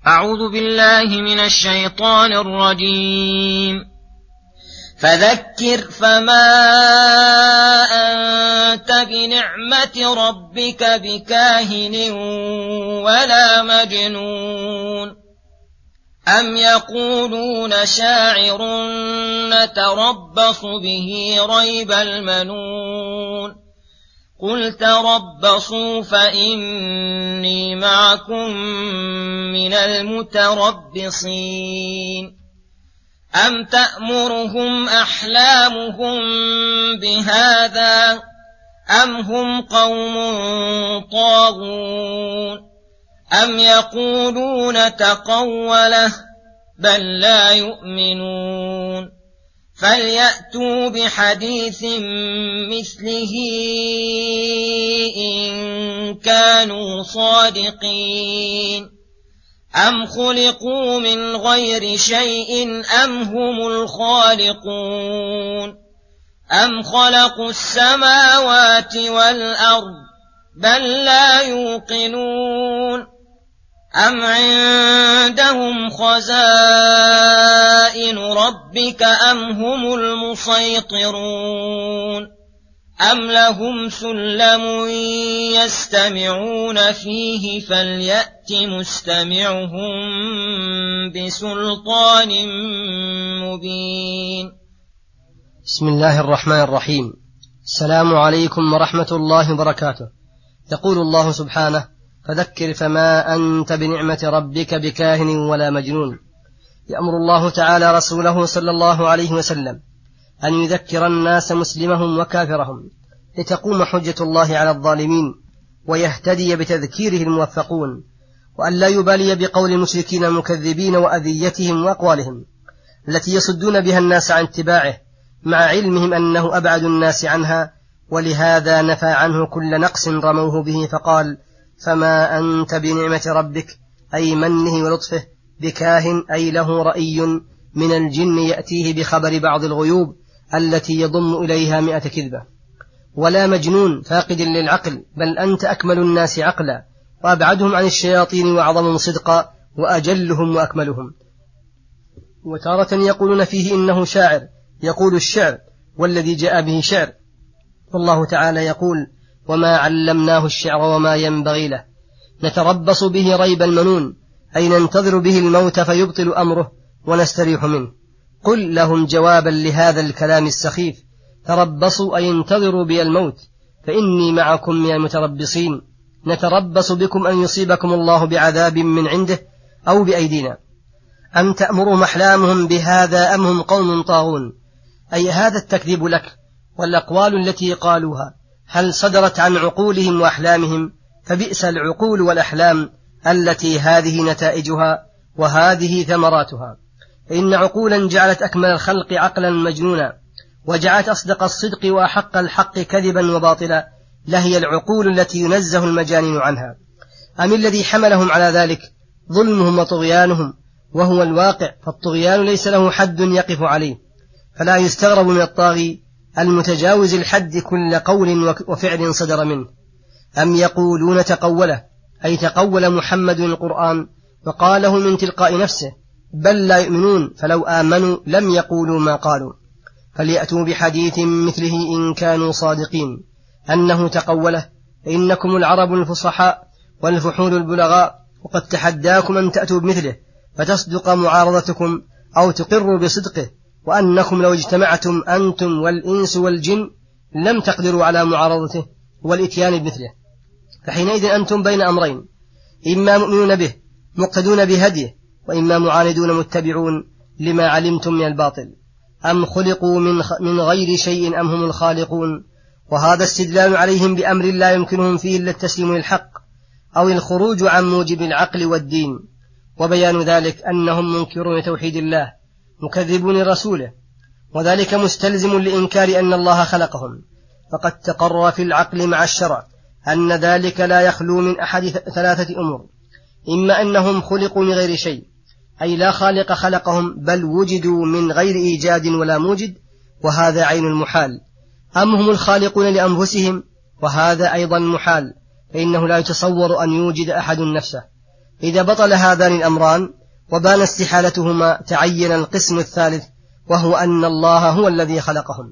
أعوذ بالله من الشيطان الرجيم. فذكر فما أنت بنعمة ربك بكاهن ولا مجنون. أم يقولون شاعر نتربص به ريب المنون. قل تربصوا فإني معكم من المتربصين. أم تأمرهم أحلامهم بهذا أم هم قوم طاغون. أم يقولون تقوله بل لا يؤمنون. فليأتوا بحديث مثله إن كانوا صادقين. أم خلقوا من غير شيء أم هم الخالقون. أم خلقوا السماوات والأرض بل لا يوقنون. أم عندهم خزائن ربك أم هم المسيطرون. أم لهم سلم يستمعون فيه فليأت مستمعهم بسلطان مبين. بسم الله الرحمن الرحيم. السلام عليكم ورحمة الله وبركاته. يقول الله سبحانه: فذكر فما أنت بنعمة ربك بكاهن ولا مجنون. يأمر الله تعالى رسوله صلى الله عليه وسلم أن يذكر الناس مسلمهم وكافرهم لتقوم حجة الله على الظالمين ويهتدي بتذكيره الموفقون، وأن لا يبالي بقول المشركين المكذبين وأذيتهم وأقوالهم التي يصدون بها الناس عن اتباعه مع علمهم أنه أبعد الناس عنها، ولهذا نفى عنه كل نقص رموه به فقال: فما أنت بنعمة ربك أي منه ولطفه بكاهن أي له رأي من الجن يأتيه بخبر بعض الغيوب التي يضم إليها 100 كذبة، ولا مجنون فاقد للعقل، بل أنت أكمل الناس عقلا وأبعدهم عن الشياطين وأعظمهم صدقا وأجلهم وأكملهم. وتارة يقولون فيه إنه شاعر يقول الشعر والذي جاء به شعر، والله تعالى يقول: وما علمناه الشعر وما ينبغي له نتربص به ريب المنون أي ننتظر به الموت فيبطل أمره ونستريح منه. قل لهم جوابا لهذا الكلام السخيف: تربصوا أي انتظروا بي الموت فإني معكم من المتربصين. نتربص بكم أن يصيبكم الله بعذاب من عنده أو بأيدينا. أم تأمرهم أحلامهم بهذا أم هم قوم طاغون، أي هذا التكذيب لك والأقوال التي قالوها هل صدرت عن عقولهم وأحلامهم؟ فبئس العقول والأحلام التي هذه نتائجها وهذه ثمراتها. إن عقولا جعلت أكمل الخلق عقلا مجنونا وجعلت أصدق الصدق وأحق الحق كذبا وباطلا لهي العقول التي ينزه المجانين عنها. أم الذي حملهم على ذلك ظلمهم وطغيانهم وهو الواقع، فالطغيان ليس له حد يقف عليه، فلا يستغرب من الطاغي المتجاوز الحد كل قول وفعل صدر منه. أم يقولون تقوله أي تقول محمد القرآن وقاله من تلقاء نفسه، بل لا يؤمنون، فلو آمنوا لم يقولوا ما قالوا. فليأتوا بحديث مثله إن كانوا صادقين أنه تقوله، فإنكم العرب الفصحاء والفحول البلغاء، وقد تحداكم أن تأتوا بمثله فتصدق معارضتكم أو تقروا بصدقه، وأنكم لو اجتمعتم أنتم والإنس والجن لم تقدروا على معارضته والإتيان بمثله. فحينئذ أنتم بين أمرين: إما مؤمنون به مقتدون بهديه، وإما معاندون متبعون لما علمتم من الباطل. أم خلقوا من غير شيء أم هم الخالقون. وهذا استدلال عليهم بأمر لا يمكنهم فيه إلا التسليم للحق أو الخروج عن موجب العقل والدين، وبيان ذلك أنهم منكرون توحيد الله مكذبون رسوله، وذلك مستلزم لإنكار أن الله خلقهم. فقد تقرر في العقل مع الشرع أن ذلك لا يخلو من أحد 3 أمور: إما أنهم خلقوا من غير شيء أي لا خالق خلقهم، بل وجدوا من غير إيجاد ولا موجد، وهذا عين المحال. أم هم الخالقون لأنفسهم، وهذا أيضا محال، فإنه لا يتصور أن يوجد أحد نفسه، إذا بطل هذان الأمران وبان استحالتهما تعين القسم الثالث، وهو أن الله هو الذي خلقهم.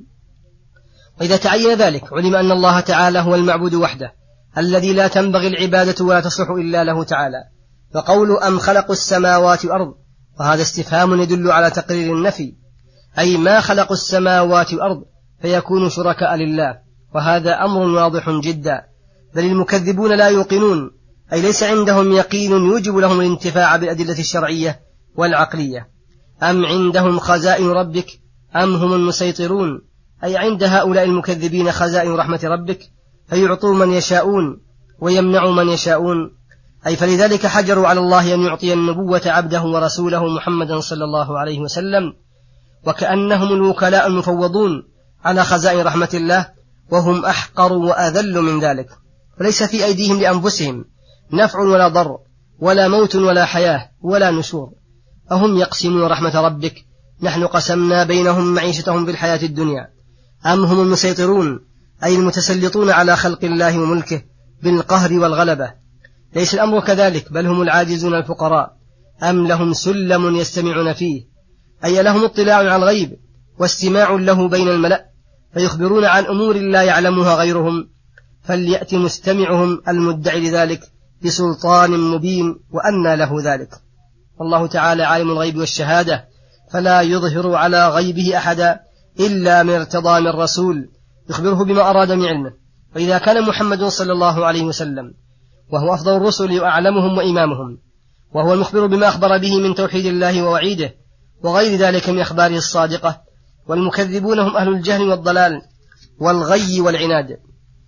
وإذا تعين ذلك علم أن الله تعالى هو المعبود وحده الذي لا تنبغي العبادة ولا تصلح إلا له تعالى. فقول أم خلقوا السماوات والأرض، وهذا استفهام يدل على تقرير النفي، أي ما خلقوا السماوات والأرض فيكون شركاء لله، وهذا أمر واضح جدا. بل المكذبون لا يوقنون، أي ليس عندهم يقين يوجب لهم الانتفاع بالأدلة الشرعية والعقلية. أم عندهم خزائن ربك أم هم المسيطرون، أي عند هؤلاء المكذبين خزائن رحمة ربك فيعطوا من يشاءون ويمنعوا من يشاءون، أي فلذلك حجروا على الله أن يعطي النبوة عبده ورسوله محمدا صلى الله عليه وسلم، وكأنهم الوكلاء المفوضون على خزائن رحمة الله، وهم أحقر وأذل من ذلك. فليس في أيديهم لأنفسهم نفع ولا ضر ولا موت ولا حياة ولا نشور. أهم يقسمون رحمة ربك نحن قسمنا بينهم معيشتهم في الحياة الدنيا، أم هم المسيطرون، أي المتسلطون على خلق الله وملكه بالقهر والغلبة. ليس الأمر كذلك، بل هم العاجزون الفقراء. أم لهم سلم يستمعون فيه، أي لهم اطلاع على الغيب واستماع له بين الملأ فيخبرون عن أمور لا يعلمها غيرهم، فليأت مستمعهم المدعي لذلك بسلطان مبين وأنى له ذلك. والله تعالى عالم الغيب والشهادة، فلا يظهر على غيبه أحدا إلا من ارتضى من رسول يخبره بما أراد من علمه. وإذا كان محمد صلى الله عليه وسلم وهو أفضل الرسل وأعلمهم وإمامهم، وهو المخبر بما أخبر به من توحيد الله ووعيده وغير ذلك من أخباره الصادقة، والمكذبون هم أهل الجهل والضلال والغي والعناد،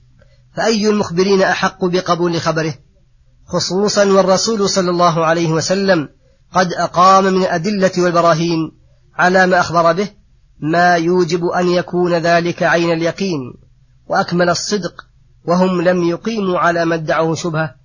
فأي المخبرين أحق بقبول خبره؟ خصوصا والرسول صلى الله عليه وسلم قد أقام من الأدلة والبراهين على ما أخبر به ما يوجب أن يكون ذلك عين اليقين وأكمل الصدق، وهم لم يقيموا على ما ادعوه شبهة